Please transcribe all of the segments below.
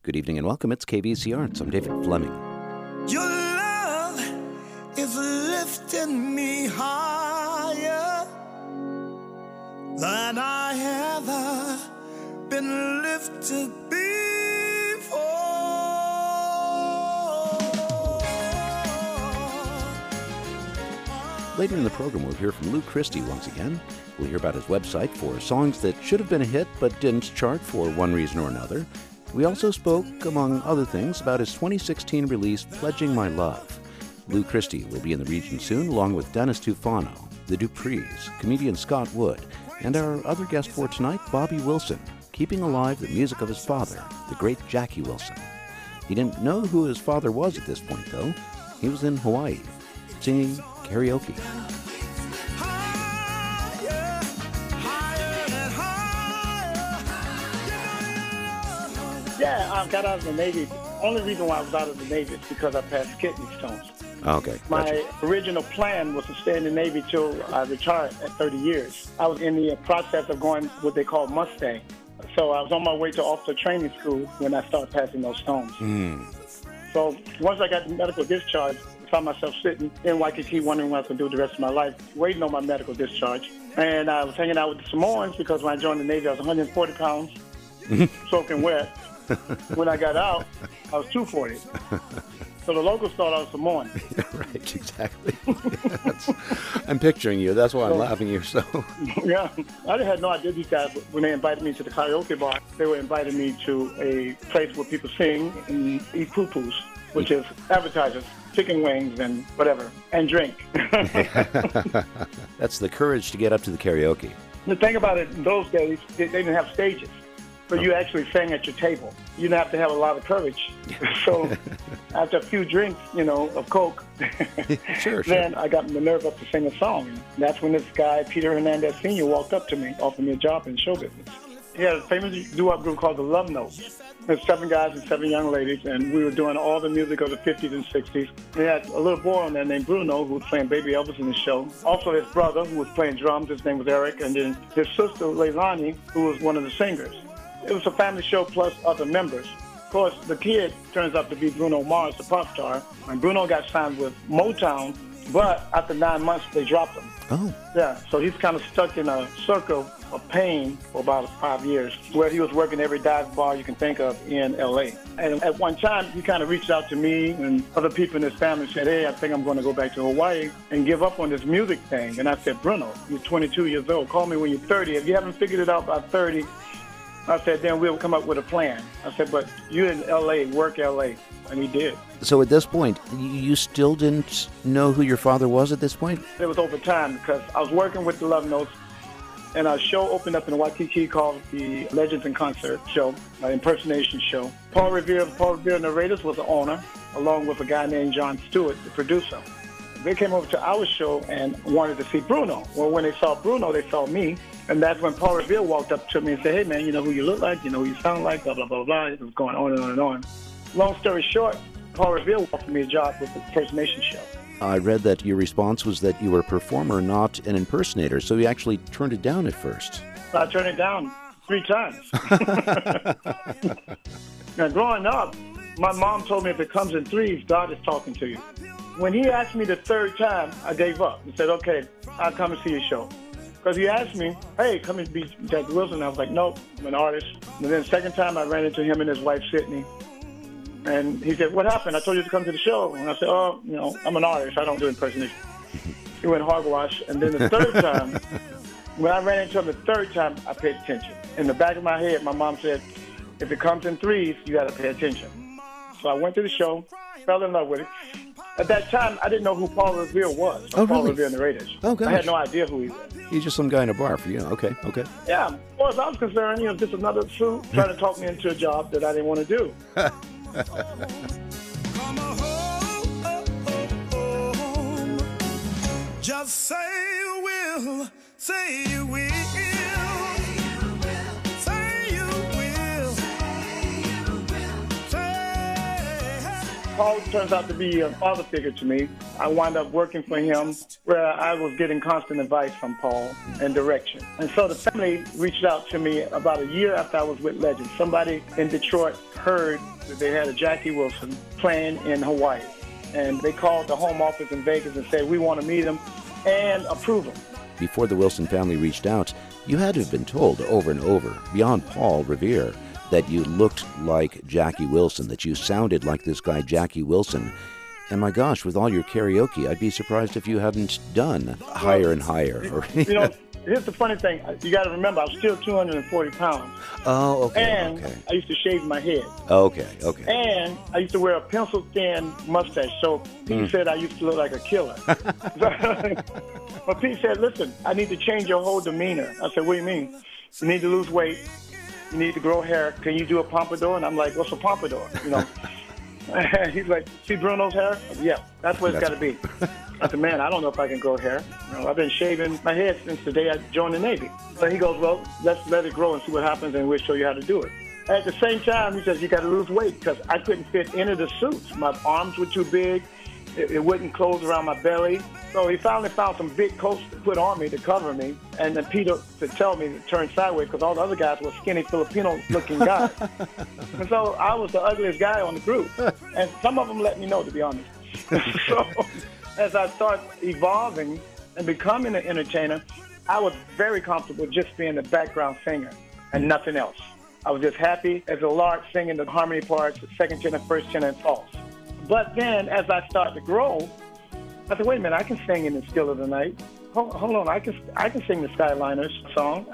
Good evening and welcome. It's KVC Arts. I'm David Fleming. Your love is lifting me higher than I ever been lifted before. Later in the program, we'll hear from Lou Christie once again. We'll hear about his website for songs that should have been a hit but didn't chart for one reason or another. We also spoke, among other things, about his 2016 release, Pledging My Love. Lou Christie will be in the region soon, along with Dennis Tufano, the Duprees, comedian Scott Wood, and our other guest for tonight, Bobby Wilson, keeping alive the music of his father, the great Jackie Wilson. He didn't know who his father was at this point, though. He was in Hawaii, singing karaoke. Yeah, I got out of the Navy. The only reason why I was out of the Navy is because I passed kidney stones. Okay. My original plan was to stay in the Navy till I retired at 30 years. I was in the process of going what they call Mustang. So I was on my way to officer training school when I started passing those stones. So once I got the medical discharge, I found myself sitting in Waikiki wondering what I was going to do the rest of my life, waiting on my medical discharge. And I was hanging out with the Samoans because when I joined the Navy, I was 140 pounds, soaking wet. When I got out, I was 240. So the locals thought I was Samoan. Right, exactly. I'm picturing you. That's why I'm laughing here. So yeah, I had no idea these guys, when they invited me to the karaoke bar, they were inviting me to a place where people sing and eat poo-poos, which is appetizers, chicken wings and whatever, and drink. That's the courage to get up to the karaoke. The thing about it, in those days, they didn't have stages. So you actually sang at your table. You didn't have to have a lot of courage. So after a few drinks, of Coke, sure. Then I got the nerve up to sing a song. And that's when this guy, Peter Hernandez Sr., walked up to me, offered me a job in show business. He had a famous doo-wop group called the Love Notes. There's 7 guys and 7 young ladies, and we were doing all the music of the 50s and 60s. We had a little boy on there named Bruno who was playing Baby Elvis in the show. Also his brother who was playing drums, his name was Eric, and then his sister, Leilani, who was one of the singers. It was a family show plus other members. Of course, the kid turns out to be Bruno Mars, the pop star. And Bruno got signed with Motown, but after 9 months, they dropped him. Oh. Yeah, so he's kind of stuck in a circle of pain for about 5 years, where he was working every dive bar you can think of in L.A. And at one time, he kind of reached out to me and other people in his family and said, hey, I think I'm going to go back to Hawaii and give up on this music thing. And I said, Bruno, you're 22 years old. Call me when you're 30. If you haven't figured it out by 30, I said, then we'll come up with a plan. I said, but you in L.A., work L.A., and he did. So at this point, you still didn't know who your father was at this point? It was over time because I was working with the Love Notes, and a show opened up in Waikiki called the Legends in Concert show, an impersonation show. Paul Revere and the Raiders was the owner, along with a guy named John Stewart, the producer. They came over to our show and wanted to see Bruno. Well, when they saw Bruno, they saw me. And that's when Paul Revere walked up to me and said, hey, man, you know who you look like, you know who you sound like, blah, blah, blah, blah. It was going on and on and on. Long story short, Paul Revere offered me a job with the impersonation show. I read that your response was that you were a performer, not an impersonator. So you actually turned it down at first. I turned it down 3 times. Now, growing up, my mom told me if it comes in threes, God is talking to you. When he asked me the 3rd time, I gave up and said, okay, I'll come and see your show. Because he asked me, hey, come and be Jackie Wilson. I was like, nope, I'm an artist. And then the 2nd time, I ran into him and his wife, Sydney. And he said, what happened? I told you to come to the show. And I said, oh, I'm an artist. I don't do impersonation. He went hogwash. And then the 3rd time, when I ran into him the 3rd time, I paid attention. In the back of my head, my mom said, if it comes in threes, you got to pay attention. So I went to the show, fell in love with it. At that time, I didn't know who Paul Revere was. Oh, Paul really? Revere and the Raiders. Oh, gosh. I had no idea who he was. He's just some guy in a bar for you. Okay. Yeah, as far as I was concerned, just another suit trying to talk me into a job that I didn't want to do. Come home. Just say you will, say you will. Paul turns out to be a father figure to me. I wound up working for him where I was getting constant advice from Paul and direction. And so the family reached out to me about a year after I was with Legend. Somebody in Detroit heard that they had a Jackie Wilson playing in Hawaii. And they called the home office in Vegas and said, we want to meet him and approve him. Before the Wilson family reached out, you had to have been told over and over, beyond Paul Revere, that you looked like Jackie Wilson, that you sounded like this guy Jackie Wilson. And my gosh, with all your karaoke, I'd be surprised if you hadn't done Higher and Higher. You know, here's the funny thing. You got to remember, I was still 240 pounds. Oh, okay. And okay. I used to shave my head. Okay, okay. And I used to wear a pencil-thin mustache. So Pete said I used to look like a killer. But Pete said, listen, I need to change your whole demeanor. I said, what do you mean? You need to lose weight. You need to grow hair. Can you do a pompadour? And I'm like, what's a pompadour? You know. He's like, see Bruno's hair? Yeah, that's what it's got to be. I said, man, I don't know if I can grow hair. You know, I've been shaving my head since the day I joined the Navy. So he goes, well, let's let it grow and see what happens, and we'll show you how to do it. At the same time, he says, you got to lose weight because I couldn't fit into the suits. My arms were too big. It wouldn't close around my belly. So he finally found some big coats to put on me to cover me. And then Peter to tell me to turn sideways because all the other guys were skinny Filipino-looking guys. And so I was the ugliest guy on the group. And some of them let me know, to be honest. So as I started evolving and becoming an entertainer, I was very comfortable just being the background singer and nothing else. I was just happy as a lark singing the harmony parts, second tenor, first tenor, and false. But then, as I started to grow, I said, wait a minute, I can sing in the Still of the Night. Hold on, I can sing the Skyliners song.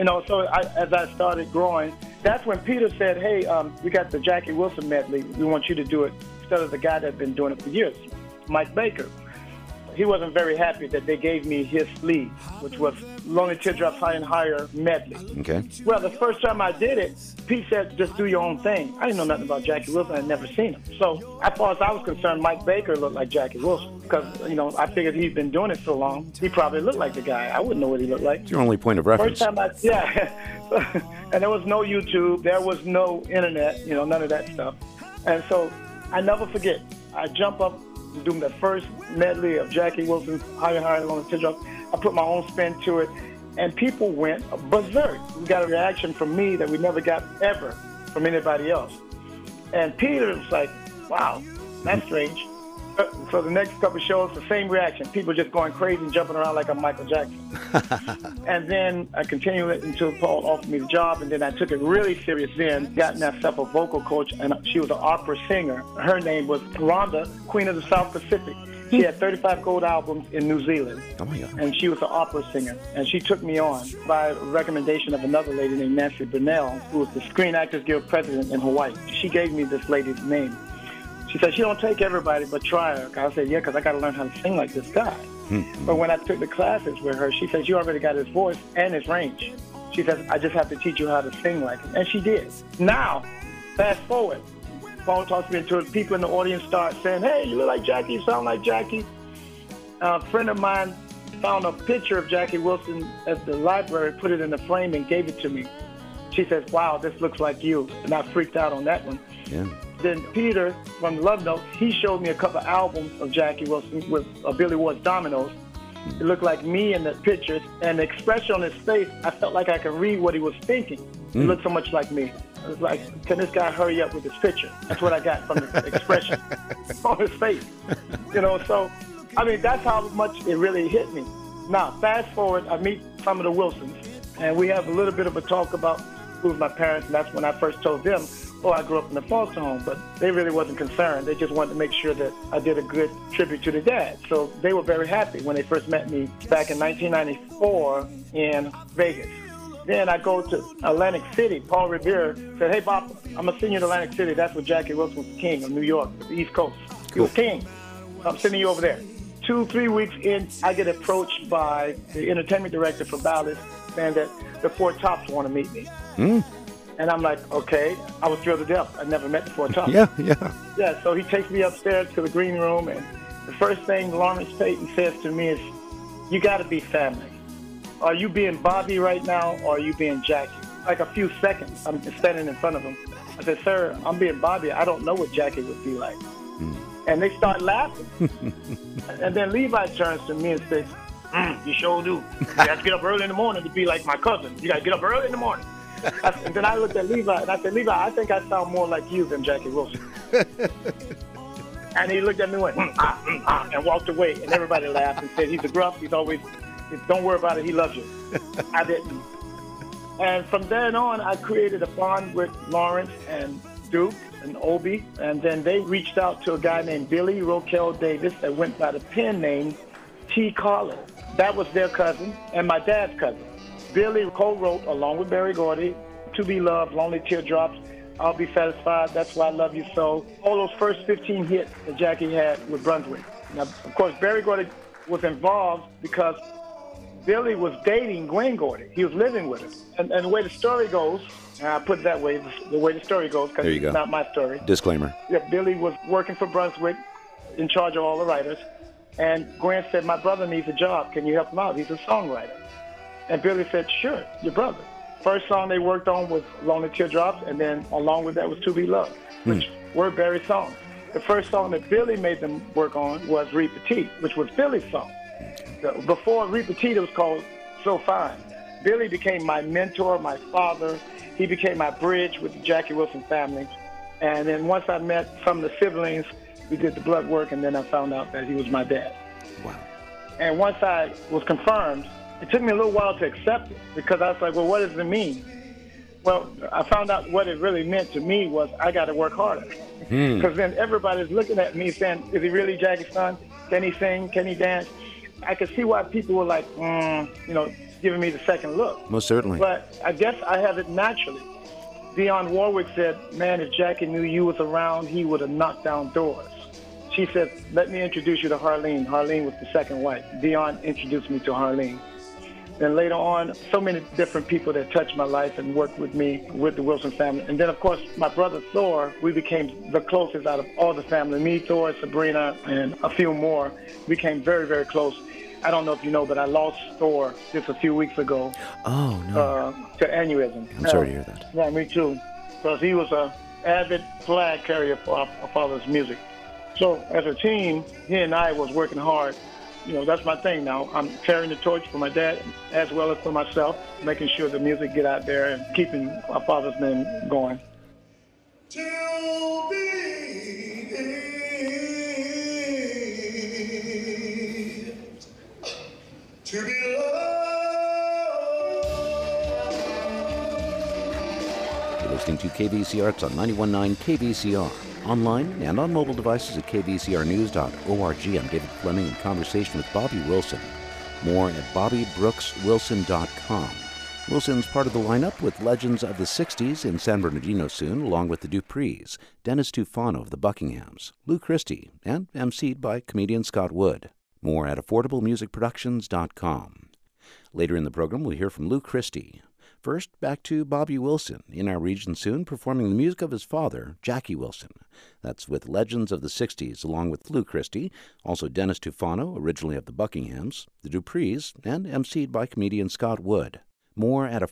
As I started growing, that's when Peter said, hey, we got the Jackie Wilson medley. We want you to do it instead of the guy that's been doing it for years, Mike Baker. He wasn't very happy that they gave me his lead, which was Lonely Teardrops Higher and Higher medley. Okay. Well, the first time I did it, Pete said, just do your own thing. I didn't know nothing about Jackie Wilson. I'd never seen him. So as far as I was concerned, Mike Baker looked like Jackie Wilson because, you know, I figured he'd been doing it so long, he probably looked like the guy. I wouldn't know what he looked like. It's your only point of reference. First time and there was no YouTube. There was no internet, you know, none of that stuff. And so I never forget. I jump up and do the first medley of Jackie Wilson's Higher, Higher, Lonely Teardrops. I put my own spin to it. And people went berserk. We got a reaction from me that we never got ever from anybody else. And Peter was like, wow, that's strange. So the next couple of shows, the same reaction. People just going crazy and jumping around like I'm Michael Jackson. And then I continued it until Paul offered me the job, and then I took it really serious then, got myself a vocal coach, and she was an opera singer. Her name was Rhonda, Queen of the South Pacific. She had 35 gold albums in New Zealand, and she was an opera singer. And she took me on by recommendation of another lady named Nancy Burnell, who was the Screen Actors Guild president in Hawaii. She gave me this lady's name. She said, she don't take everybody, but try her. I said, yeah, because I got to learn how to sing like this guy. But when I took the classes with her, she said, you already got his voice and his range. She said, I just have to teach you how to sing like him. And she did. Now, fast forward. Paul talks me into it. People in the audience start saying, hey, you look like Jackie, you sound like Jackie. A friend of mine found a picture of Jackie Wilson at the library, put it in a frame, and gave it to me. She says, wow, this looks like you. And I freaked out on that one. Yeah. Then Peter from the Love Notes, he showed me a couple albums of Jackie Wilson with Billy Ward's Dominoes. It looked like me in the pictures, and the expression on his face, I felt like I could read what he was thinking. It looked so much like me. I was like, can this guy hurry up with his picture? That's what I got from the expression on his face. You know, so, I mean, that's how much it really hit me. Now, fast forward, I meet some of the Wilsons, and we have a little bit of a talk about who's my parents, and that's when I first told them, oh, I grew up in a foster home, but they really wasn't concerned. They just wanted to make sure that I did a good tribute to the dad. So they were very happy when they first met me back in 1994 in Vegas. Then I go to Atlantic City. Paul Revere said, hey, Bob, I'm going to send you to Atlantic City. That's where Jackie Wilson was the king of New York, the East Coast. He was king. I'm sending you over there. 2-3 weeks in, I get approached by the entertainment director for Bally's saying that the Four Tops want to meet me. And I'm like, okay. I was thrilled to death. I never met the Four Tops. Yeah, so he takes me upstairs to the green room, and the first thing Lawrence Payton says to me is, you got to be family. Are you being Bobby right now, or are you being Jackie? Like a few seconds, I'm standing in front of him. I said, sir, I'm being Bobby. I don't know what Jackie would be like. And they start laughing. And then Levi turns to me and says, you sure do. You have to get up early in the morning to be like my cousin. You got to get up early in the morning. And then I looked at Levi, and I said, Levi, I think I sound more like you than Jackie Wilson. And he looked at me and went, and walked away. And everybody laughed and said, he's a gruff. He's always, don't worry about it. He loves you. I didn't. And from then on, I created a bond with Lawrence and Duke and Obi. And then they reached out to a guy named Billy Roquel Davis that went by the pen name T. Carlin. That was their cousin and my dad's cousin. Billy co-wrote, along with Berry Gordy, To Be Loved, Lonely Teardrops, I'll Be Satisfied, That's Why I Love You So. All those first 15 hits that Jackie had with Brunswick. Now, of course, Berry Gordy was involved because Billy was dating Gwen Gordy. He was living with her. And the way the story goes, and I put it that way, the way the story goes, because it's not my story. Disclaimer. Yeah, Billy was working for Brunswick, in charge of all the writers. And Gwen said, my brother needs a job. Can you help him out? He's a songwriter. And Billy said, sure, your brother. First song they worked on was Lonely Teardrops, and then along with that was To Be Loved, which were Barry's songs. The first song that Billy made them work on was Repetit, which was Billy's song. Before Repetit, it was called So Fine. Billy became my mentor, my father. He became my bridge with the Jackie Wilson family. And then once I met some of the siblings, we did the blood work, and then I found out that he was my dad. Wow. And once I was confirmed, it took me a little while to accept it because I was like, well, what does it mean? Well, I found out what it really meant to me was I got to work harder. Because then everybody's looking at me saying, is he really Jackie's son? Can he sing? Can he dance? I could see why people were like, giving me the second look. Most certainly. But I guess I have it naturally. Dionne Warwick said, man, if Jackie knew you was around, he would have knocked down doors. She said, let me introduce you to Harlene. Harlene was the second wife. Dionne introduced me to Harlene. Then later on, so many different people that touched my life and worked with me, with the Wilson family. And then, of course, my brother Thor, we became the closest out of all the family. Me, Thor, Sabrina, and a few more became very, very close. I don't know if you know, but I lost Thor just a few weeks ago. Oh, no. To aneurysm. I'm sorry to hear that. Yeah, me too. Because he was an avid flag carrier for our father's music. So as a team, he and I was working hard. You know, that's my thing now. I'm carrying the torch for my dad as well as for myself, making sure the music get out there and keeping our father's name going. To be You're listening to KVCR. It's on 91.9 KVCR. Online and on mobile devices at kvcrnews.org. I'm David Fleming in conversation with Bobby Wilson. More at BobbyBrooksWilson.com. Wilson's part of the lineup with Legends of the 60s in San Bernardino soon, along with the Duprees, Dennis Tufano of the Buckinghams, Lou Christie, and emceed by comedian Scott Wood. More at AffordableMusicProductions.com. Later in the program, we'll hear from Lou Christie. First, back to Bobby Wilson, in our region soon, performing the music of his father, Jackie Wilson. That's with Legends of the 60s, along with Lou Christie, also Dennis Tufano, originally of the Buckinghams, the Duprees, and emceed by comedian Scott Wood. More at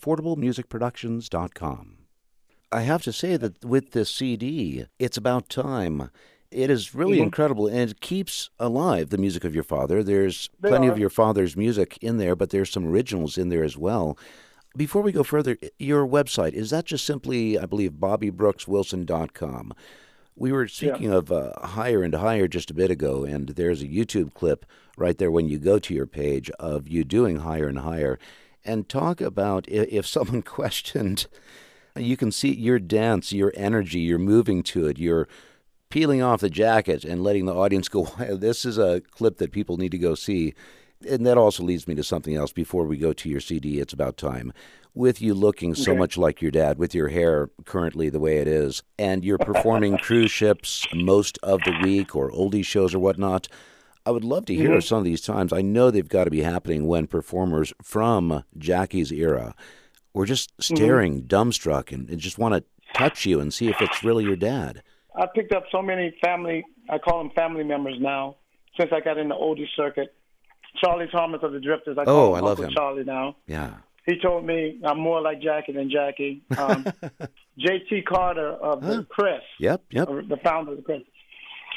AffordableMusicProductions.com. I have to say that with this CD, It's About Time, it is really incredible, and it keeps alive the music of your father. There's plenty of your father's music in there, but there's some originals in there as well. Before we go further, your website, is that just simply, I believe, BobbyBrooksWilson.com? We were speaking of Higher and Higher just a bit ago, and there's a YouTube clip right there when you go to your page of you doing Higher and Higher. And talk about if someone questioned, you can see your dance, your energy, you're moving to it, you're peeling off the jacket and letting the audience go, wow, this is a clip that people need to go see. And that also leads me to something else before we go to your CD, It's About Time. With you looking so much like your dad, with your hair currently the way it is, and you're performing cruise ships most of the week or oldie shows or whatnot, I would love to hear some of these times. I know they've got to be happening when performers from Jackie's era were just staring dumbstruck and just want to touch you and see if it's really your dad. I picked up so many family, I call them family members now, since I got in the oldie circuit. Charlie Thomas of the Drifters, I call him Uncle Charlie now. Yeah. He told me I'm more like Jackie than Jackie. J.T. Carter of the Press. Yep. The founder of the Press.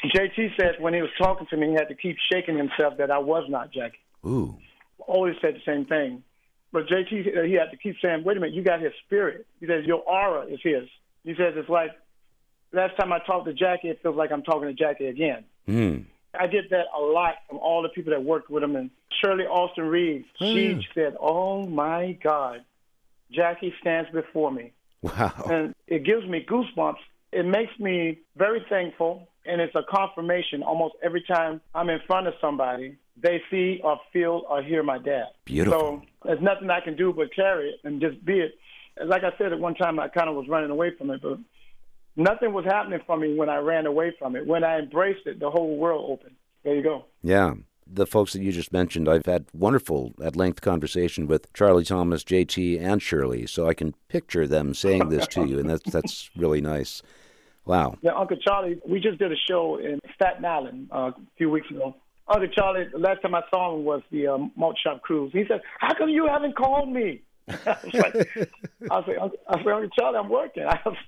JT said when he was talking to me, he had to keep shaking himself that I was not Jackie. Ooh. Always said the same thing. But JT, he had to keep saying, wait a minute, you got his spirit. He says, your aura is his. He says, it's like, last time I talked to Jackie, it feels like I'm talking to Jackie again. Mm. I did that a lot from all the people that worked with him. And Shirley Austin Reeves, she said, oh, my God, Jackie stands before me. Wow. And it gives me goosebumps. It makes me very thankful, and it's a confirmation almost every time I'm in front of somebody, they see or feel or hear my dad. Beautiful. So there's nothing I can do but carry it and just be it. Like I said at one time, I kind of was running away from it, but nothing was happening for me when I ran away from it. When I embraced it, the whole world opened. There you go. Yeah. The folks that you just mentioned, I've had wonderful at-length conversation with Charlie Thomas, JT, and Shirley, so I can picture them saying this to you, and that's really nice. Wow. Yeah, Uncle Charlie, we just did a show in Staten Island a few weeks ago. Uncle Charlie, the last time I saw him was the Malt Shop Cruise. He said, how come you haven't called me? I said, Uncle Charlie, I'm working.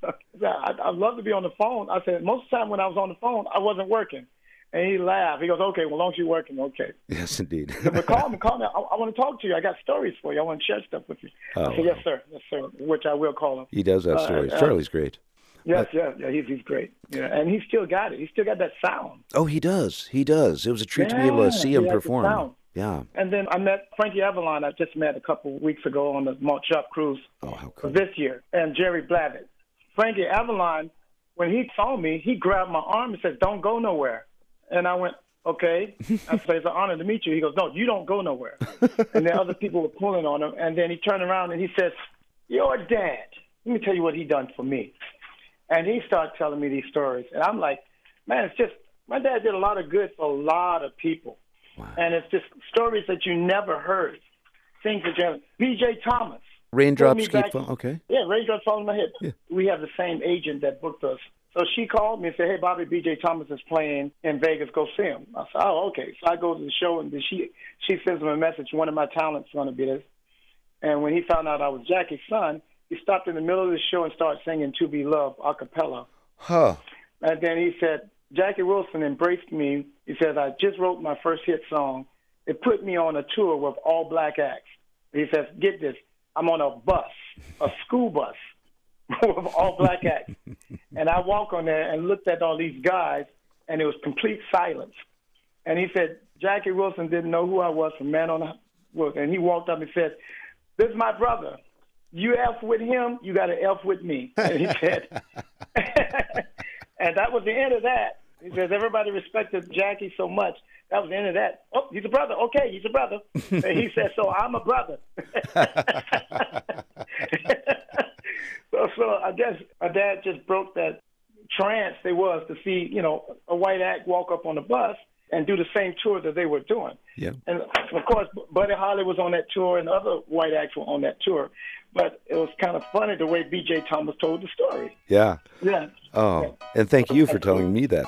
I'd love to be on the phone. I said, most of the time when I was on the phone, I wasn't working. And he laughed. He goes, okay, well, as long as you're working, okay. Yes, indeed. But call me. I want to talk to you. I got stories for you. I want to share stuff with you. Oh. I said, yes, sir, which I will call him. He does have stories. Charlie's great. Yes, he's great. Yeah, and he still got it. He still got that sound. Oh, he does. He does. It was a treat to be able to see him perform. Yeah. And then I met Frankie Avalon. I just met a couple of weeks ago on the Malt Shop Cruise for this year. And Jerry Blavitt. Frankie Avalon, when he saw me, he grabbed my arm and said, don't go nowhere. And I went, okay. I said, it's an honor to meet you. He goes, no, you don't go nowhere. And then other people were pulling on him. And then he turned around and he says, your dad, let me tell you what he done for me. And he started telling me these stories. And I'm like, man, it's just, my dad did a lot of good for a lot of people. Wow. And it's just stories that you never heard. Things that you haven't. B.J. Thomas. Raindrops keep falling. Okay. Yeah, raindrops falling in my head. Yeah. We have the same agent that booked us. So she called me and said, hey, Bobby, B.J. Thomas is playing in Vegas. Go see him. I said, oh, okay. So I go to the show, and she sends him a message. One of my talents is going to be this. And when he found out I was Jackie's son, he stopped in the middle of the show and started singing To Be Loved a cappella. Huh. And then he said, Jackie Wilson embraced me. He says, I just wrote my first hit song. It put me on a tour with all black acts. He says, get this, I'm on a bus, a school bus with all black acts. And I walk on there and looked at all these guys, and it was complete silence. And he said, Jackie Wilson didn't know who I was from Man on the Roof. And he walked up and said, this is my brother. You F with him, you got to F with me. And he said, and that was the end of that. He says, everybody respected Jackie so much. That was the end of that. Oh, he's a brother. Okay, he's a brother. And he said, so I'm a brother. So I guess my dad just broke that trance there was to see, a white act walk up on the bus and do the same tour that they were doing. Yeah. And, of course, Buddy Holly was on that tour and other white acts were on that tour. But it was kind of funny the way B.J. Thomas told the story. Yeah. Yeah. Oh, yeah. And thank you for telling me that.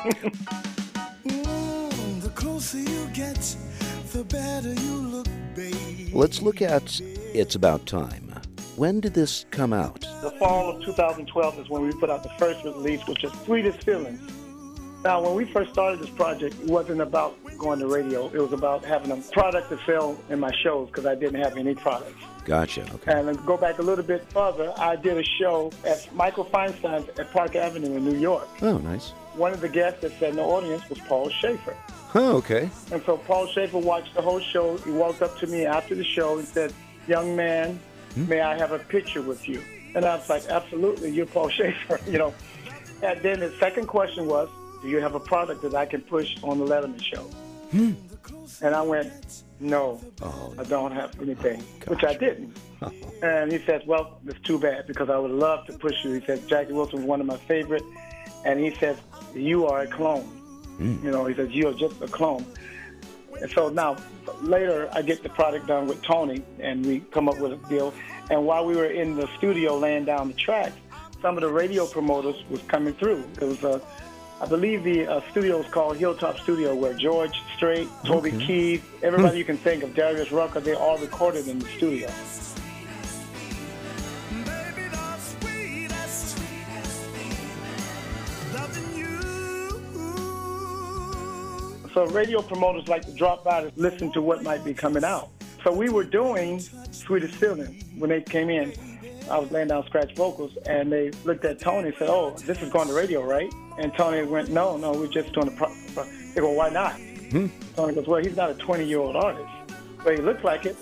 The closer you get, the better you look, babe. Let's look at It's About Time. When did this come out? The fall of 2012 is when we put out the first release, which is Sweetest Feelings. Now, when we first started this project, it wasn't about going to radio. It was about having a product to sell in my shows because I didn't have any products. Gotcha. Okay. And to go back a little bit further, I did a show at Michael Feinstein's at Park Avenue in New York. Oh, nice. One of the guests that sat in the audience was Paul Schaefer. Oh, okay. And so Paul Schaefer watched the whole show. He walked up to me after the show and said, young man, may I have a picture with you? And I was like, absolutely, you're Paul Schaefer, And then the second question was, do you have a product that I can push on the Letterman show? And I went, no, I don't have anything, which I didn't. And he said, well, it's too bad because I would love to push you. He said, Jackie Wilson was one of my favorite. And he said, you are a clone. He says, you're just a clone. And so now, later, I get the product done with Tony, and we come up with a deal. And while we were in the studio laying down the tracks, some of the radio promoters was coming through. It was I believe the studio was called Hilltop Studio, where George Strait, Toby Keith, everybody you can think of, Darius Rucker, they all recorded in the studio. Baby, the sweetest, loving you. So radio promoters like to drop by to listen to what might be coming out. So we were doing Sweetest Feeling when they came in. I was laying down scratch vocals, and they looked at Tony and said, "Oh, this is going to radio, right?" And Tony went, "No, we're just doing the They go, "Why not?" Tony goes, "Well, he's not a 20-year-old artist, but he looks like it."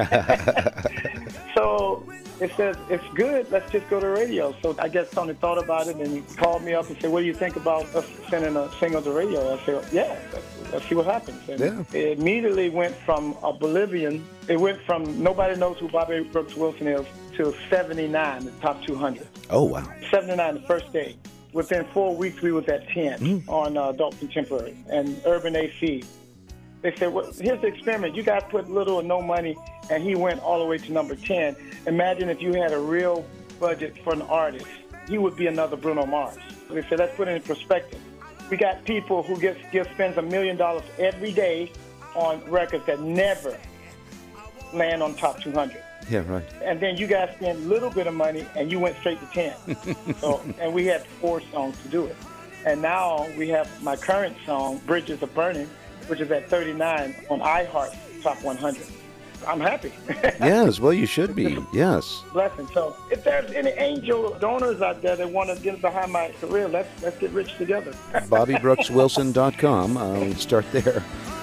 So it says, "It's good, let's just go to radio." So I guess Tony thought about it, and he called me up and said, "What do you think about us sending a single to radio?" I said, "Yeah, let's see what happens." And it immediately went from it went from nobody knows who Bobby Brooks Wilson is to 79, the top 200. Oh, wow. 79 the first day. Within 4 weeks, we was at 10 on Adult Contemporary and Urban AC. They said, "Well, here's the experiment. You guys put little or no money," and he went all the way to number 10. Imagine if you had a real budget for an artist. He would be another Bruno Mars. They said, let's put it in perspective. We got people who spends $1 million every day on records that never land on top 200. Yeah, right. And then you guys spent a little bit of money, and you went straight to 10. And we had 4 songs to do it. And now we have my current song, Bridges Are Burning, which is at 39 on iHeart Top 100. I'm happy. Yes, well, you should be. Yes. Blessing. So if there's any angel donors out there that want to get behind my career, let's get rich together. BobbyBrooksWilson.com. Let's start there.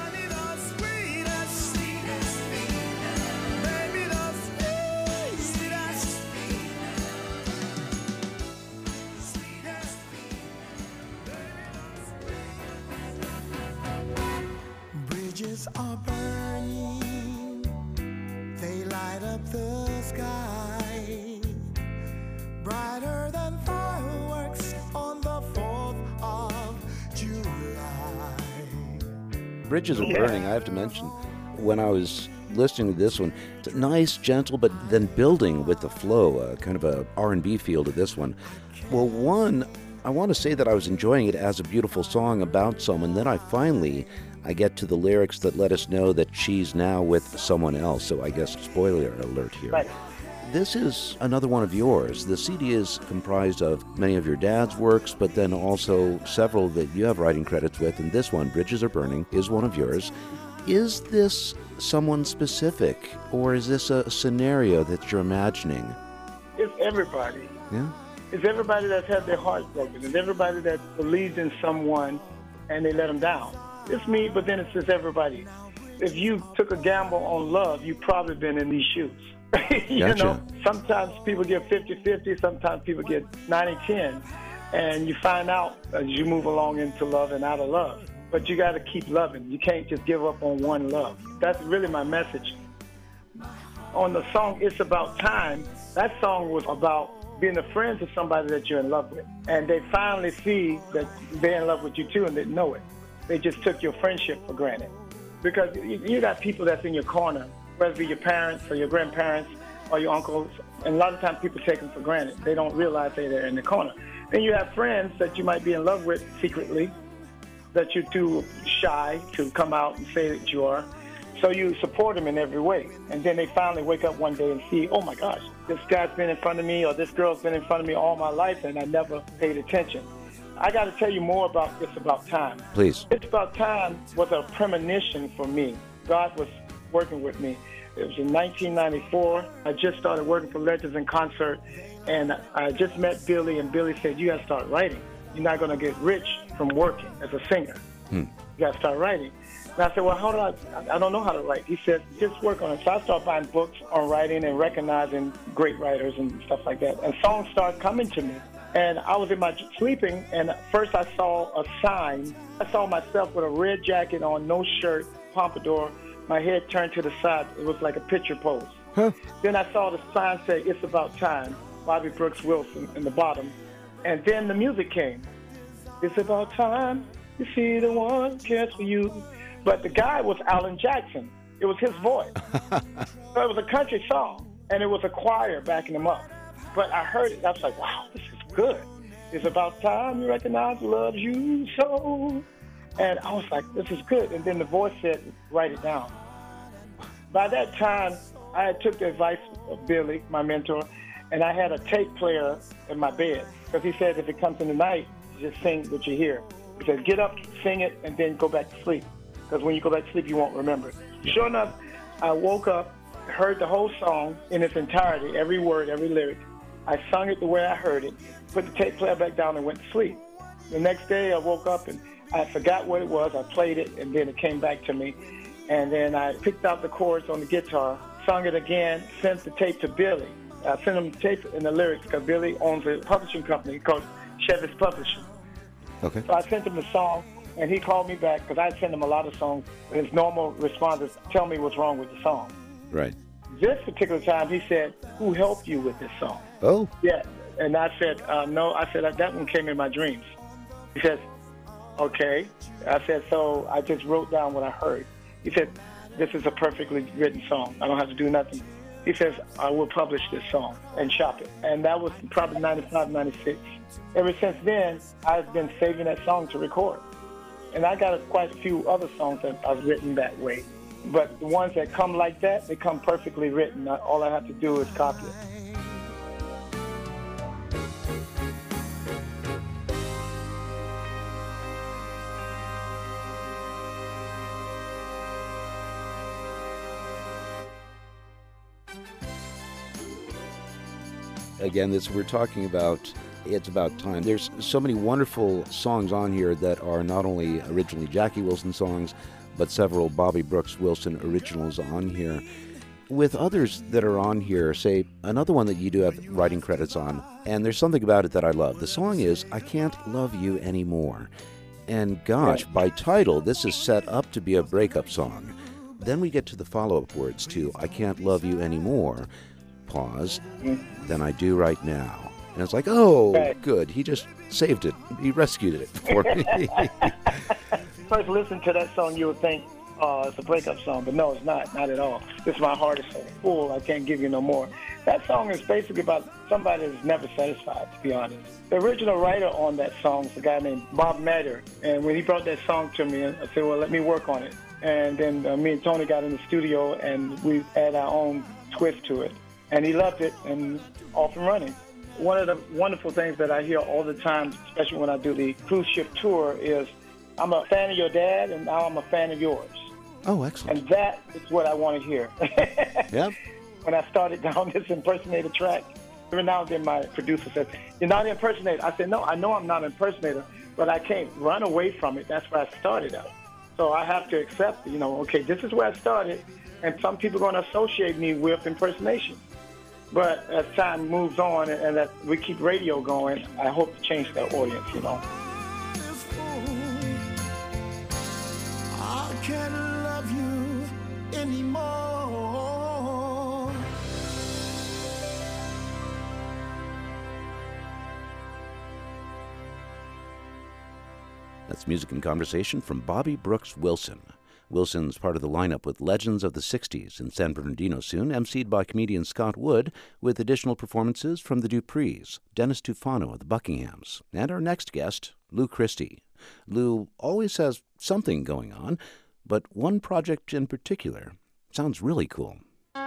Bridges are burning, they light up the sky, brighter than fireworks on the 4th of July. Bridges Are Burning, I have to mention, when I was listening to this one, it's nice, gentle, but then building with the flow, kind of a R&B feel to this one. Well, one, I want to say that I was enjoying it as a beautiful song about someone. Then I get to the lyrics that let us know that she's now with someone else. So I guess spoiler alert here. Right. This is another one of yours. The CD is comprised of many of your dad's works, but then also several that you have writing credits with. And this one, Bridges Are Burning, is one of yours. Is this someone specific, or is this a scenario that you're imagining? It's everybody. Yeah. It's everybody that's had their heart broken. It's everybody that believed in someone and they let them down. It's me, but then it's just everybody. If you took a gamble on love, you've probably been in these shoes. You Gotcha. know, sometimes people get 50-50, sometimes people get 90-10, and you find out as you move along into love and out of love. But you got to keep loving. You can't just give up on one love. That's really my message. On the song It's About Time, that song was about being a friend to somebody that you're in love with. And they finally see that they're in love with you too and didn't know it. They just took your friendship for granted. Because you got people that's in your corner, whether it be your parents or your grandparents or your uncles, and a lot of times people take them for granted. They don't realize they're in the corner. Then you have friends that you might be in love with secretly, that you're too shy to come out and say that you are. So you support them in every way. And then they finally wake up one day and see, oh my gosh, this guy's been in front of me or this girl's been in front of me all my life and I never paid attention. I got to tell you more about It's About Time. Please. It's About Time was a premonition for me. God was working with me. It was in 1994. I just started working for Legends in Concert, and I just met Billy, and Billy said, you got to start writing. You're not going to get rich from working as a singer. You got to start writing. And I said, well, how do I don't know how to write. He said, just work on it. So I started buying books on writing and recognizing great writers and stuff like that. And songs started coming to me. And I was in my sleeping, and first I saw a sign. I saw myself with a red jacket on, no shirt, pompadour, my head turned to the side. It was like a picture pose. Then I saw the sign say, It's About Time, Bobby Brooks Wilson in the bottom. And then the music came. It's about time you see the one who cares for you. But the guy was Alan Jackson. It was his voice. So it was a country song, and it was a choir backing him up. But I heard it, and I was like, wow, this is good. It's about time you recognize who loves you so. And I was like, this is good. And then the voice said, write it down. By that time, I had took the advice of Billy, my mentor, and I had a tape player in my bed. Because he said, if it comes in the night, just sing what you hear. He said, get up, sing it, and then go back to sleep. because when you go back to sleep, you won't remember it. Sure enough, I woke up, heard the whole song in its entirety, every word, every lyric. I sung it the way I heard it, put the tape player back down, and went to sleep. The next day, I woke up, and I forgot what it was. I played it, and then it came back to me. And then I picked out the chords on the guitar, sung it again, sent the tape to Billy. I sent him the tape and the lyrics because Billy owns a publishing company called Chevis Publishing. Okay. So I sent him the song, and he called me back because I sent him a lot of songs. His normal response is, tell me what's wrong with the song. Right. This particular time, he said, who helped you with this song? Oh. Yeah. And I said, no. I said, that one came in my dreams. He says, okay. I said, so I just wrote down what I heard. He said, this is a perfectly written song. I don't have to do nothing. He says, I will publish this song and shop it. And that was probably 95, 96. Ever since then, I've been saving that song to record. And I got quite a few other songs that I've written that way. But the ones that come like that, they come perfectly written. All I have to do is copy it. Again, we're talking about It's About Time. There's so many wonderful songs on here that are not only originally Jackie Wilson songs, but several Bobby Brooks Wilson originals on here. With others that are on here, say, another one that you do have writing credits on, and there's something about it that I love. The song is I Can't Love You Anymore. And gosh, by title, this is set up to be a breakup song. Then we get to the follow-up words to I Can't Love You Anymore. Pause, than I do right now. And it's like, oh, good. He just saved it. He rescued it for me. First listen to that song, you would think, it's a breakup song. But no, it's not at all. This is my heart is so full, I can't give you no more. That song is basically about somebody that's never satisfied, to be honest. The original writer on that song is a guy named Bob Matter. And when he brought that song to me, I said, well, let me work on it. And then me and Tony got in the studio, and we had our own twist to it. And he loved it, and off and running. One of the wonderful things that I hear all the time, especially when I do the cruise ship tour, is I'm a fan of your dad, and now I'm a fan of yours. Oh, excellent. And that is what I want to hear. Yep. When I started down this impersonator track, every now and then my producer said, you're not an impersonator. I said, no, I know I'm not an impersonator, but I can't run away from it. That's where I started out. So I have to accept, okay, this is where I started, and some people are going to associate me with impersonation. But as time moves on and that we keep radio going, I hope to change that audience, I can't love you anymore. That's music and conversation from Bobby Brooks Wilson. Wilson's part of the lineup with Legends of the 60s in San Bernardino soon, emceed by comedian Scott Wood, with additional performances from the Duprees, Dennis Tufano of the Buckinghams, and our next guest, Lou Christie. Lou always has something going on, but one project in particular sounds really cool.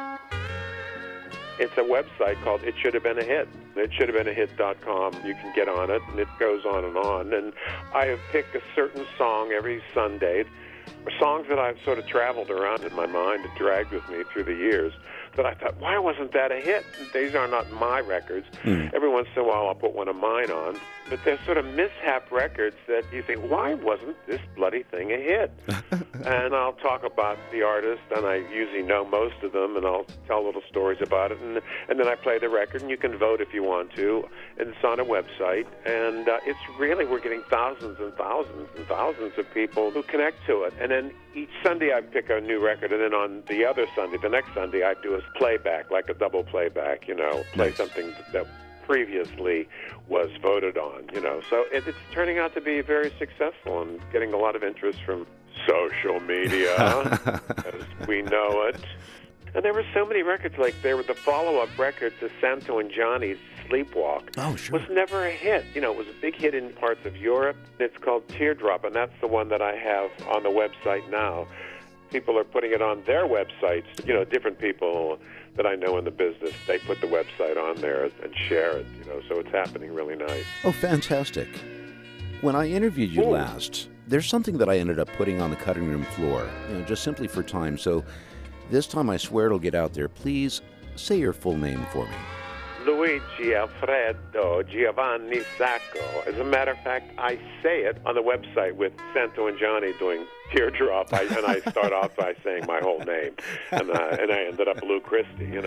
It's a website called It Should Have Been a Hit. ItShouldHaveBeenAHit.com. You can get on it, and it goes on. And I have picked a certain song every Sunday, songs that I've sort of traveled around in my mind and dragged with me through the years, that I thought, why wasn't that a hit? These are not my records. Every once in a while I'll put one of mine on, but they're sort of mishap records that you think, why wasn't this bloody thing a hit? And I'll talk about the artist, and I usually know most of them, and I'll tell little stories about it, and then I play the record, and you can vote if you want to, and it's on a website, and it's really, we're getting thousands and thousands and thousands of people who connect to it. And then each Sunday I pick a new record, and then on the other Sunday, the next Sunday, I do a playback, like a double playback, play something that previously was voted on, So it's turning out to be very successful and getting a lot of interest from social media, as we know it. And there were so many records, like there were the follow-up record to Santo and Johnny's Sleepwalk. Oh, sure. Was never a hit. It was a big hit in parts of Europe. It's called Teardrop, and that's the one that I have on the website now. People are putting it on their websites. Different people that I know in the business, they put the website on there and share it, so it's happening really nice. Oh, fantastic. When I interviewed you Ooh. last, there's something that I ended up putting on the cutting room floor, just simply for time. So this time I swear it'll get out there. Please say your full name for me. Luigi Alfredo Giovanni Sacco. As a matter of fact, I say it on the website with Santo and Johnny doing Teardrop, and I start off by saying my whole name, and I ended up Lou Christie,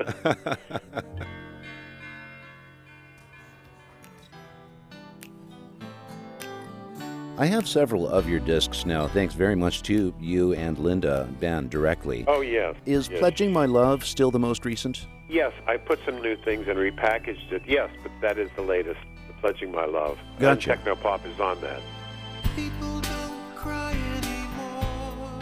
I have several of your discs now, thanks very much to you and Linda Band directly. Oh, yes. Is yes. Pledging My Love still the most recent? Yes, I put some new things and repackaged it. Yes, but that is the latest, Pledging My Love. Gotcha. And Technopop is on that. People don't cry anymore.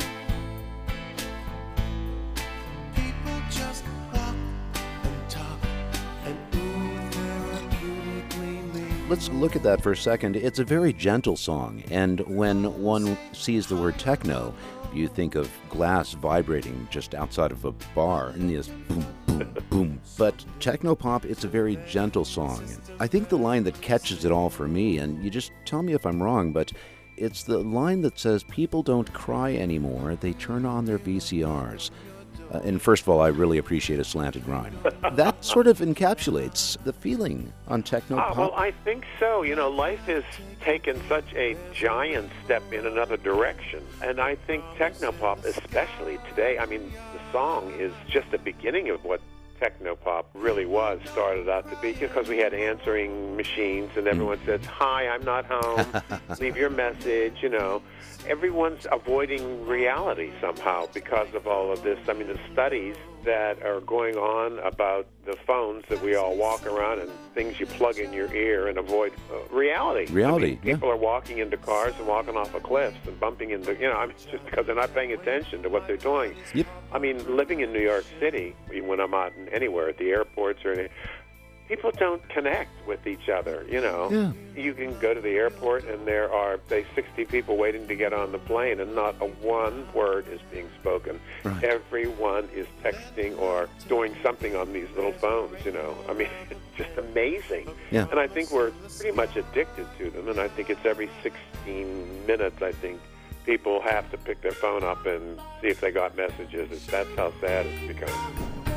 People just walk and talk and move therapeutically. Let's look at that for a second. It's a very gentle song, and when one sees the word techno, you think of glass vibrating just outside of a bar, and this boom, boom, boom. But Technopop, it's a very gentle song. I think the line that catches it all for me, and you just tell me if I'm wrong, but it's the line that says, people don't cry anymore, they turn on their VCRs. And first of all, I really appreciate a slanted rhyme. That sort of encapsulates the feeling on Technopop. Well, I think so. Life has taken such a giant step in another direction. And I think Technopop, especially today, the song is just the beginning of what Technopop really started out to be, because we had answering machines and everyone says, hi, I'm not home, leave your message, Everyone's avoiding reality somehow because of all of this. The studies that are going on about the phones that we all walk around and things you plug in your ear and avoid reality. People are walking into cars and walking off of cliffs and bumping into, just because they're not paying attention to what they're doing. Yep. Living in New York City, when I'm out anywhere at the airports or anything, people don't connect with each other, Yeah. You can go to the airport and there are, say, 60 people waiting to get on the plane and not a one word is being spoken. Right. Everyone is texting or doing something on these little phones, It's just amazing. Yeah. And I think we're pretty much addicted to them, and I think it's every 16 minutes, I think, people have to pick their phone up and see if they got messages. That's how sad it's become.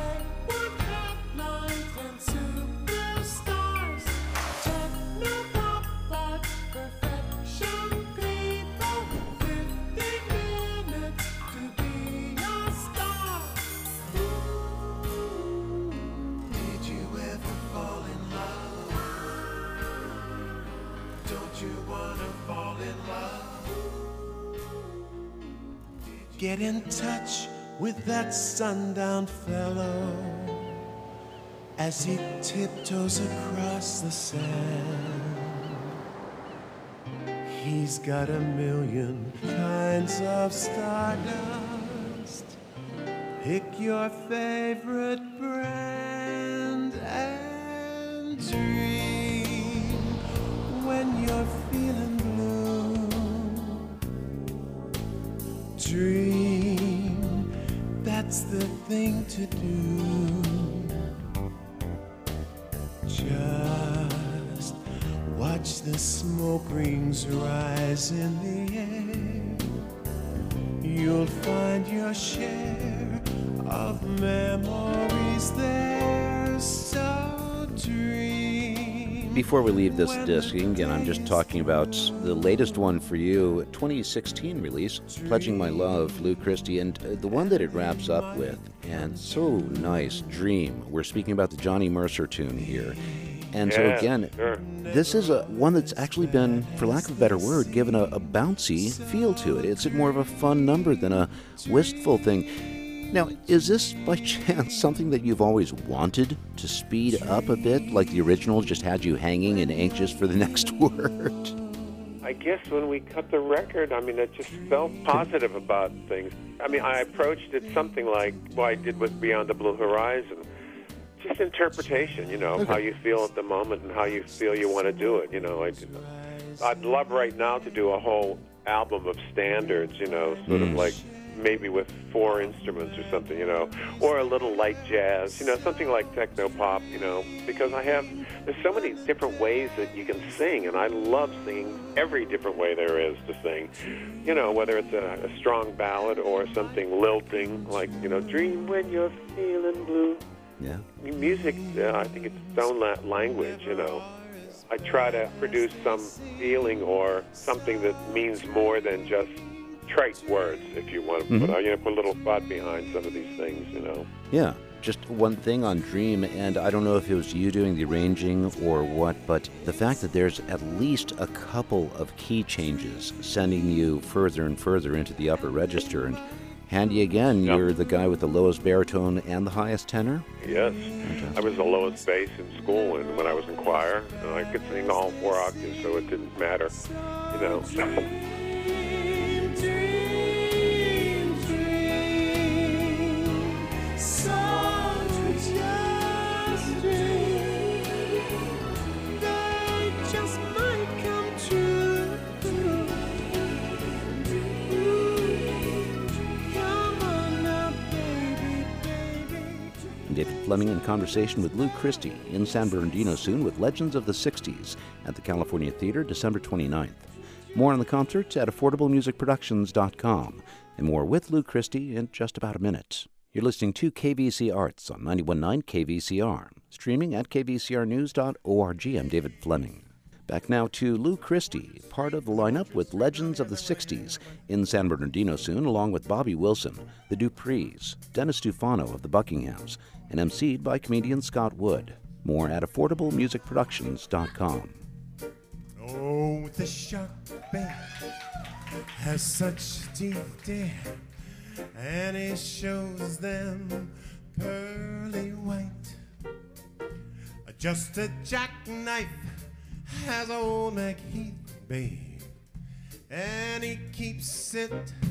Get in touch with that sundown fellow as he tiptoes across the sand. He's got a million kinds of stardust. Pick your favorite brand and dream when you're feeling blue. Dream, that's the thing to do. Just watch the smoke rings rise in the air. You'll find your share of memories there, so dream. Before we leave this disc, again, I'm just talking about the latest one for you, 2016 release, Pledging My Love, Lou Christie, and the one that it wraps up with, and so nice, Dream. We're speaking about the Johnny Mercer tune here. And so again, sure. This is one that's actually been, for lack of a better word, given a bouncy feel to it. It's more of a fun number than a wistful thing. Now, is this, by chance, something that you've always wanted to speed up a bit, like the original just had you hanging and anxious for the next word? I guess when we cut the record, it just felt positive about things. I approached it something like what I did with Beyond the Blue Horizon. Just interpretation, how you feel at the moment and how you feel you want to do it. I'd love right now to do a whole album of standards, sort of like maybe with 4 instruments or something, or a little light jazz, something like techno pop, because there's so many different ways that you can sing, and I love singing every different way there is to sing, whether it's a strong ballad or something lilting, like, dream when you're feeling blue. Yeah. Music, I think it's its own language, I try to produce some feeling or something that means more than just trite words, if you want to put a little thought behind some of these things, Yeah. Just one thing on Dream, and I don't know if it was you doing the arranging or what, but the fact that there's at least a couple of key changes sending you further and further into the upper register, and handy again, you're the guy with the lowest baritone and the highest tenor? Yes. I was the lowest bass in school, and when I was in choir, I could sing all 4 octaves, so it didn't matter, David Fleming in conversation with Lou Christie in San Bernardino soon with Legends of the 60s at the California Theater, December 29th. More on the concert at affordablemusicproductions.com, and more with Lou Christie in just about a minute. You're listening to KVC Arts on 91.9 KVCR, streaming at kvcrnews.org. I'm David Fleming. Back now to Lou Christie, part of the lineup with Legends of the 60s in San Bernardino soon, along with Bobby Wilson, the Duprees, Dennis Stufano of the Buckinghams, and emceed by comedian Scott Wood. More at affordablemusicproductions.com. Oh, the shark bay has such deep depth, and it shows them pearly white. Just a jackknife has old McHeath, babe, and he keeps it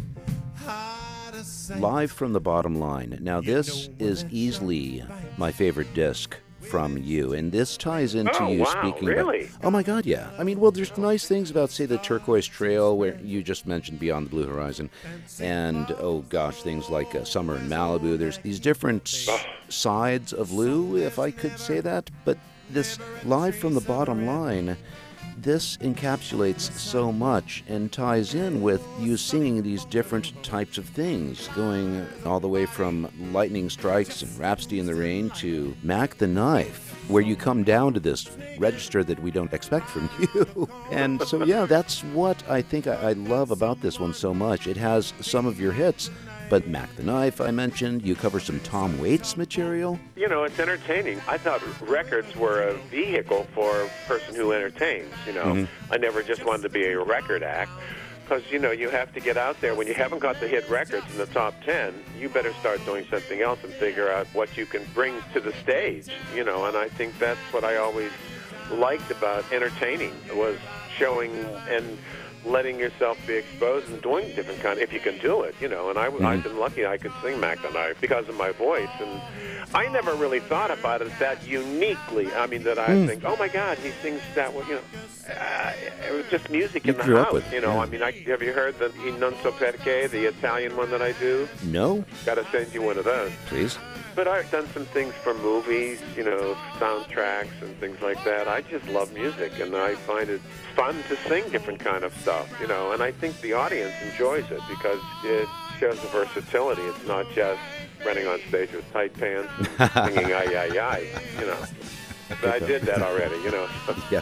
hard to sight. Live from the Bottom Line. Now, this is easily my favorite disc from you, and this ties into speaking really? about... Oh, my God, yeah. I mean, well, there's nice things about, say, the Turquoise Trail, where you just mentioned Beyond the Blue Horizon, and, oh, gosh, things like Summer in Malibu. There's these different sides of Lou, if I could say that, but this Live from the Bottom Line, this encapsulates so much and ties in with you singing these different types of things, going all the way from Lightning Strikes and Rhapsody in the Rain to Mac the Knife, where you come down to this register that we don't expect from you. And so, yeah, that's what I think I love about this one so much. It has some of your hits, but Mac the Knife, I mentioned. You cover some Tom Waits material. It's entertaining. I thought records were a vehicle for a person who entertains, I never just wanted to be a record act. Because, you have to get out there. When you haven't got the hit records in the top 10, you better start doing something else and figure out what you can bring to the stage, and I think that's what I always liked about entertaining, was showing and letting yourself be exposed and doing different kind, if you can do it, and I've been lucky I could sing Mac the Knife because of my voice, and I never really thought about it that uniquely. I mean, that I think, oh my God, he sings that way, it was just music in the house, I mean, have you heard the I Non So Perché, the Italian one that I do? No. Gotta send you one of those. Please. But I've done some things for movies, soundtracks and things like that. I just love music, and I find it fun to sing different kind of stuff, and I think the audience enjoys it because it shows the versatility. It's not just running on stage with tight pants and singing "ay, ay, ay," But I did that already, Yeah.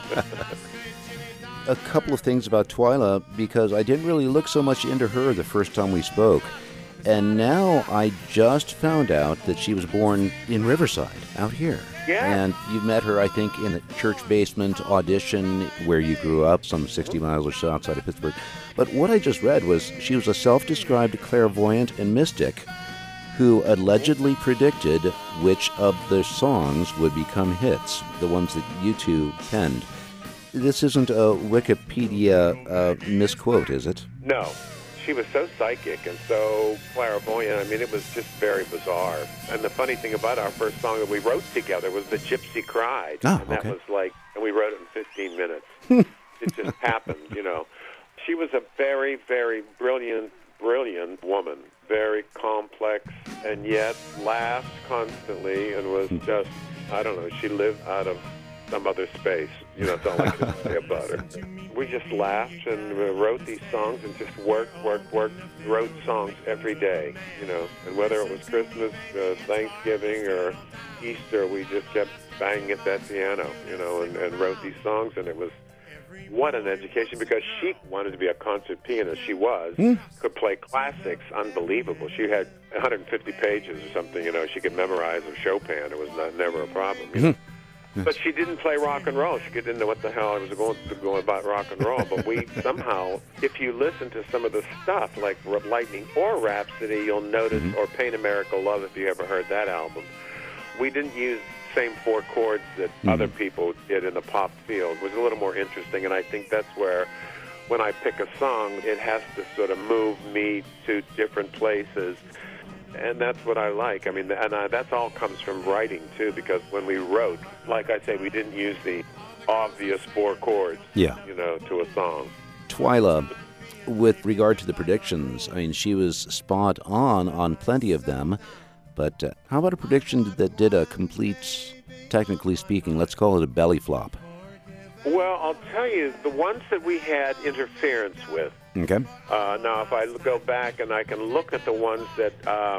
A couple of things about Twyla, because I didn't really look so much into her the first time we spoke. And now I just found out that she was born in Riverside, out here. Yeah. And you met her, I think, in a church basement audition where you grew up, some 60 miles or so outside of Pittsburgh. But what I just read was she was a self-described clairvoyant and mystic who allegedly predicted which of the songs would become hits, the ones that you two penned. This isn't a Wikipedia misquote, is it? No. She was so psychic and so clairvoyant. I mean, it was just very bizarre. And the funny thing about our first song that we wrote together was The Gypsy Cried. Oh, and that was and we wrote it in 15 minutes. It just happened, She was a very, very brilliant brilliant woman, very complex, and yet laughed constantly and was just, I don't know, she lived out of some other space. You know, that's all I can say about her. We just laughed and wrote these songs and just worked, wrote songs every day, you know. And whether it was Christmas, Thanksgiving, or Easter, we just kept banging at that piano, you know, and wrote these songs. And it was, what an education, because she wanted to be a concert pianist. She was, could play classics, unbelievable. She had 150 pages or something, you know, she could memorize of Chopin. It was never a problem, you know. But she didn't play rock and roll. She didn't know what the hell I was going about rock and roll. But we somehow, if you listen to some of the stuff, like Lightning or Rhapsody, you'll notice, or Paint America Love, if you ever heard that album, we didn't use the same 4 chords that other people did in the pop field. It was a little more interesting, and I think that's where, when I pick a song, it has to sort of move me to different places. And that's what I like. I mean, and that all comes from writing, too, because when we wrote, like I say, we didn't use the obvious 4 chords, you know, to a song. Twyla, with regard to the predictions, I mean, she was spot on plenty of them, but how about a prediction that did a complete, technically speaking, let's call it a belly flop? Well, I'll tell you, the ones that we had interference with. Okay. Now, if I go back and I can look at the ones that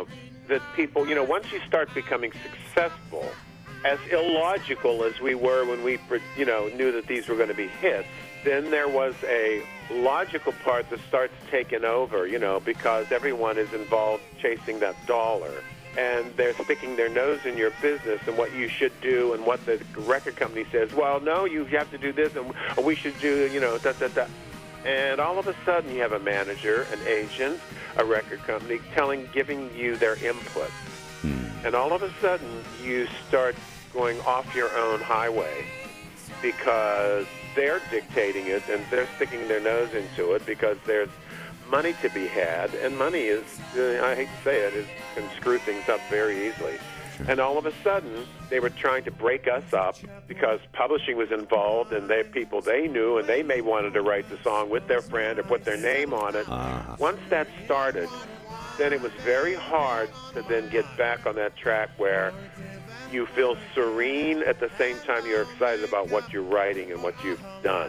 people, you know, once you start becoming successful, as illogical as we were when we, you know, knew that these were going to be hits, then there was a logical part that starts taking over, you know, because everyone is involved chasing that dollar. And they're sticking their nose in your business and what you should do, and what the record company says, well, no, you have to do this, and we should do, you know, da-da-da. And all of a sudden you have a manager, an agent, a record company giving you their input. And all of a sudden you start going off your own highway because they're dictating it and they're sticking their nose into it because there's money to be had, and money is, I hate to say it, can screw things up very easily. And all of a sudden, they were trying to break us up because publishing was involved, and people they knew, and they may wanted to write the song with their friend or put their name on it. Once that started, then it was very hard to then get back on that track where you feel serene at the same time you're excited about what you're writing and what you've done.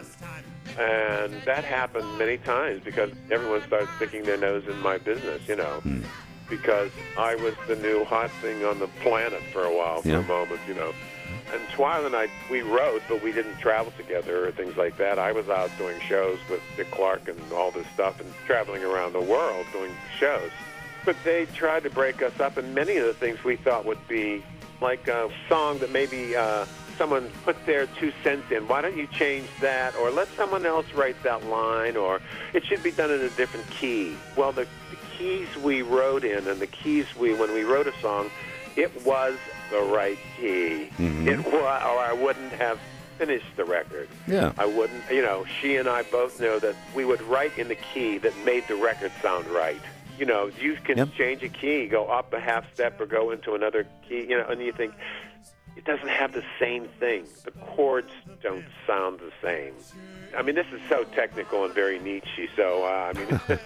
And that happened many times because everyone started sticking their nose in my business, you know, because I was the new hot thing on the planet for a while, for a moment, you know. And Twyla and I, we wrote, but we didn't travel together or things like that. I was out doing shows with Dick Clark and all this stuff and traveling around the world doing shows. But they tried to break us up, and many of the things we thought would be like a song that maybe someone put their 2 cents in. Why don't you change that? Or let someone else write that line, or it should be done in a different key. Well, the keys we wrote in and the keys when we wrote a song, it was the right key. It was, or I wouldn't have finished the record. Yeah. I wouldn't, you know, she and I both know that we would write in the key that made the record sound right. You know, you can change a key, go up a half step or go into another key, you know, and you think, it doesn't have the same thing. The chords don't sound the same. I mean, this is so technical and very niche-y, so, I mean,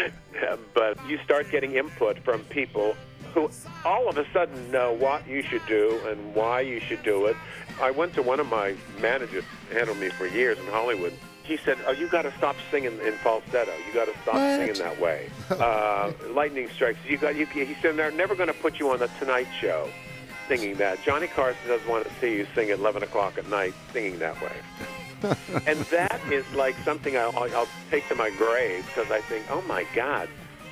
but you start getting input from people who all of a sudden know what you should do and why you should do it. I went to one of my managers, who handled me for years in Hollywood. He said, oh, you got to stop singing in falsetto. You got to stop singing that way. Lightning strikes. He said, they're never going to put you on the Tonight Show singing that. Johnny Carson doesn't want to see you sing at 11 o'clock at night singing that way. And that is like something I'll take to my grave because I think, oh, my God,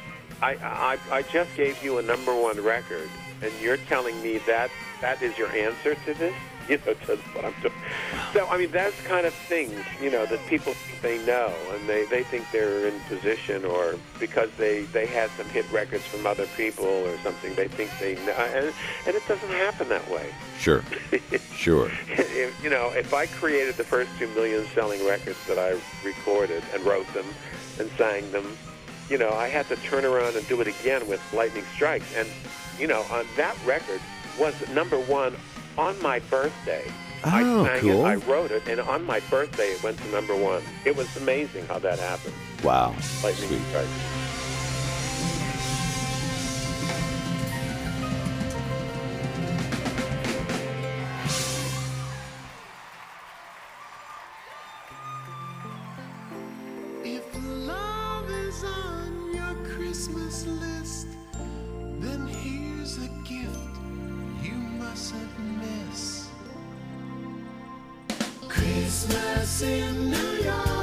I just gave you a #1 record, and you're telling me that is your answer to this? You know, to what I'm doing. So, I mean, that's kind of things, you know, that people think they know, and they think they're in position, or because they had some hit records from other people or something, they think they know, and it doesn't happen that way. Sure. Sure. You know, if I created the first 2 million selling records that I recorded and wrote them and sang them, you know, I had to turn around and do it again with Lightning Strikes. And, you know, on that record was #1 on my birthday. I sang it, I wrote it, and on my birthday it went to #1. It was amazing how that happened. Wow. Lightning Strikes. Christmas list, then here's a gift you mustn't miss. Christmas in New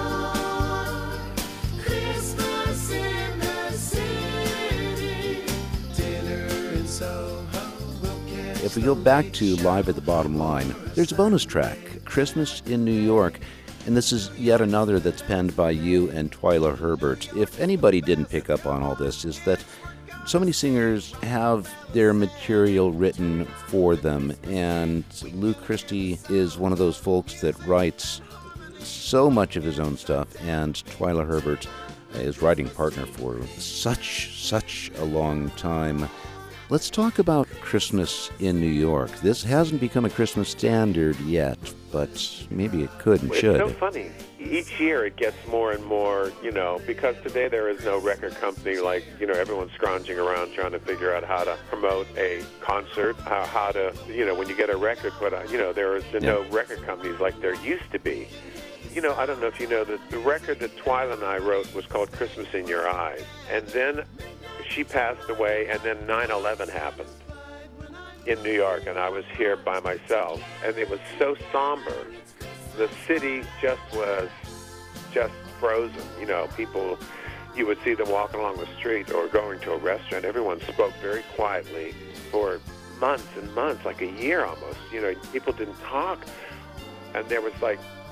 York, Christmas in the city, dinner in Soho will catch. If we go back to Live at the Bottom Line, there's a bonus track, Christmas in New York, and this is yet another that's penned by you and Twyla Herbert. If anybody didn't pick up on all this, is that so many singers have their material written for them, and Lou Christie is one of those folks that writes so much of his own stuff, and Twyla Herbert is writing partner for such a long time. Let's talk about Christmas in New York. This hasn't become a Christmas standard yet, but maybe it could and should. It's so funny. Each year it gets more and more, because today there is no record company like, everyone's scrounging around trying to figure out how to promote a concert, how to, when you get a record put out, there is no record companies like there used to be. I don't know if you know that the record that Twyla and I wrote was called Christmas in Your Eyes. And then she passed away, and then 9/11 happened in New York, and I was here by myself. And it was so somber. The city was just frozen. People, you would see them walking along the street or going to a restaurant. Everyone spoke very quietly for months and months, like a year almost. People didn't talk. And there was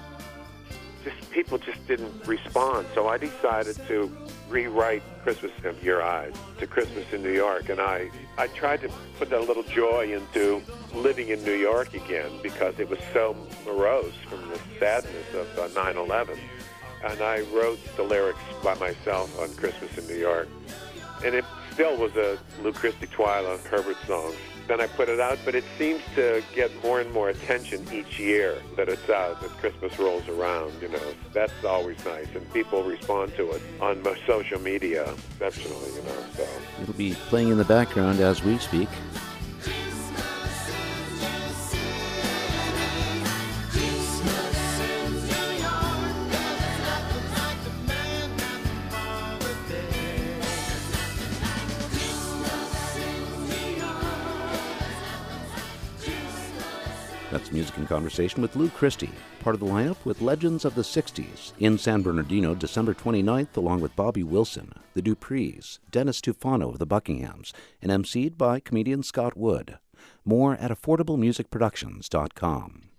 people just didn't respond. So I decided to rewrite Christmas in Your Eyes to Christmas in New York. And I tried to put a little joy into living in New York again because it was so morose from the sadness of 9/11. And I wrote the lyrics by myself on Christmas in New York. And it still was a Lou Christie, Twyla Herbert song. Then I put it out, but it seems to get more and more attention each year that it's out, that Christmas rolls around, That's always nice, and people respond to it on social media exceptionally, so. It'll be playing in the background as we speak. That's Music and Conversation with Lou Christie, part of the lineup with Legends of the 60s, in San Bernardino, December 29th, along with Bobby Wilson, the Duprees, Dennis Tufano of the Buckinghams, and emceed by comedian Scott Wood. More at affordablemusicproductions.com.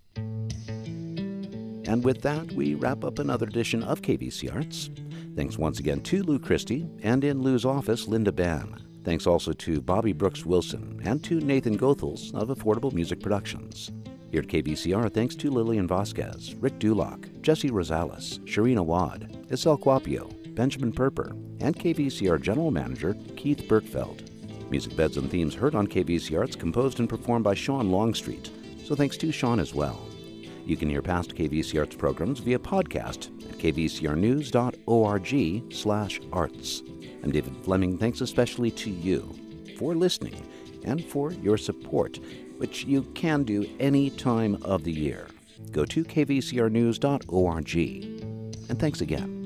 And with that, we wrap up another edition of KVC Arts. Thanks once again to Lou Christie, and in Lou's office, Linda Bann. Thanks also to Bobby Brooks Wilson and to Nathan Goethals of Affordable Music Productions. Here at KVCR, thanks to Lillian Vasquez, Rick Dulock, Jesse Rosales, Sharina Wad, Isel Quapio, Benjamin Perper, and KVCR General Manager Keith Berkfeld. Music beds and themes heard on KVC Arts composed and performed by Sean Longstreet, so thanks to Sean as well. You can hear past KVC Arts programs via podcast at kvcrnews.org/arts. I'm David Fleming. Thanks especially to you for listening and for your support, which you can do any time of the year. Go to kvcrnews.org. And thanks again.